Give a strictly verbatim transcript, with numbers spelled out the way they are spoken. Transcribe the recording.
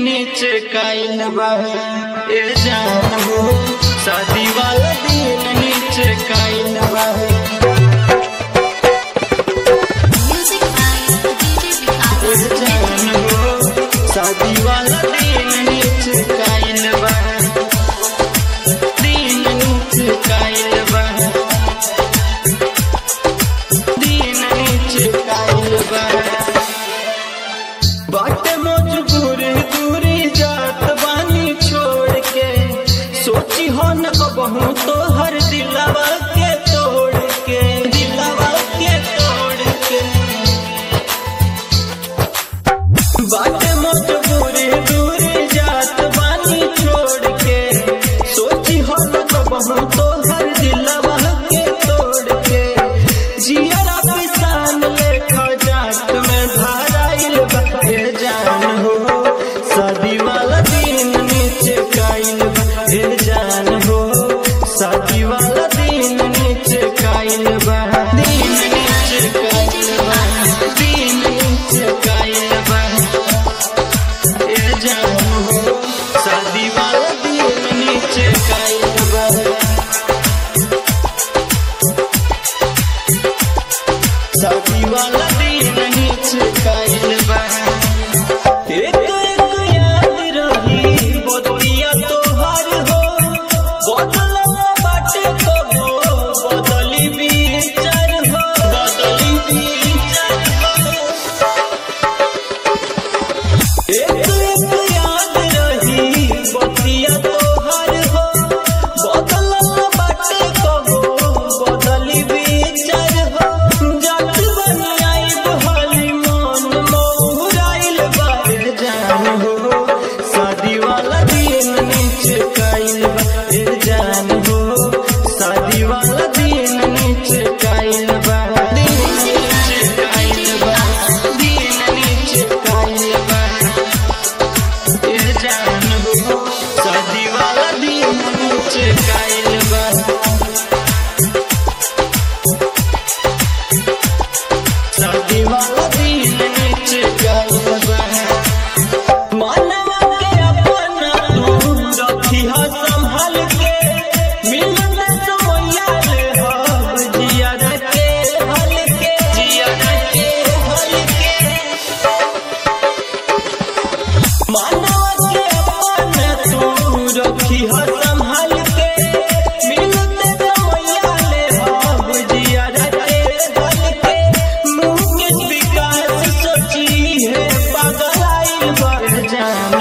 नीचे काइल बा ए जान हो शादी वाला दिन नीचे काइल बा शादी वाला दिन नीचे काइल बा दिन नीचे काइल बा दिन नीचे काइल बा बाटे मजबूरी दूरी जात बानी छोड़ के सोची हो न कबहू तो हर दिलवा के तोड़ के दिलवा के तोड़ के बाटे मजबूरी दूरी जात बानी छोड़ के सोची हो न कबहू तो हर दिलवा के तोड़ के जियरा पिसान लेखा जात में धाराइल बा ए जान हो शादी वाला दिन नीचे काइल बा ए जान हो शादी वाला दिन नीचे काइल बा दिन नीचे काइल बा दिन नीचे काइल बा ए जान हो शादी वाला दिन नीचे काइल बा शादी वाला दिन नीचे काइल बा एक एक याद रही बतिया तोहार हो बदलवा बाटे कबो बदली विचार हो बदली विचार हो एक एक याद रही बतिया तोहार हो बदलवा बाटे कबो बदली विचार हो जात बनी आइब हाली मन मोहराइल बा ए जान हो शादी वाला दिन नीचे काइल बा ए जान हो शादी वाला दिन नीचे काइल बा दिन नीचे काइल बा दिन नीचे काइल बा ए जान हो शादी वाला दिन नीचे काइल बा शादी वाला दिन नीचे काइल बा मानवा के अपना तू रखिहा संभाल के मिलन समैया ले हब जिया के हल के जिया के हल के मानवा के अपना तू रखिहा संभाल के मिलन समैया ले हब जिया के हल के मुँह के विकास सोची है पागल आइल बा जान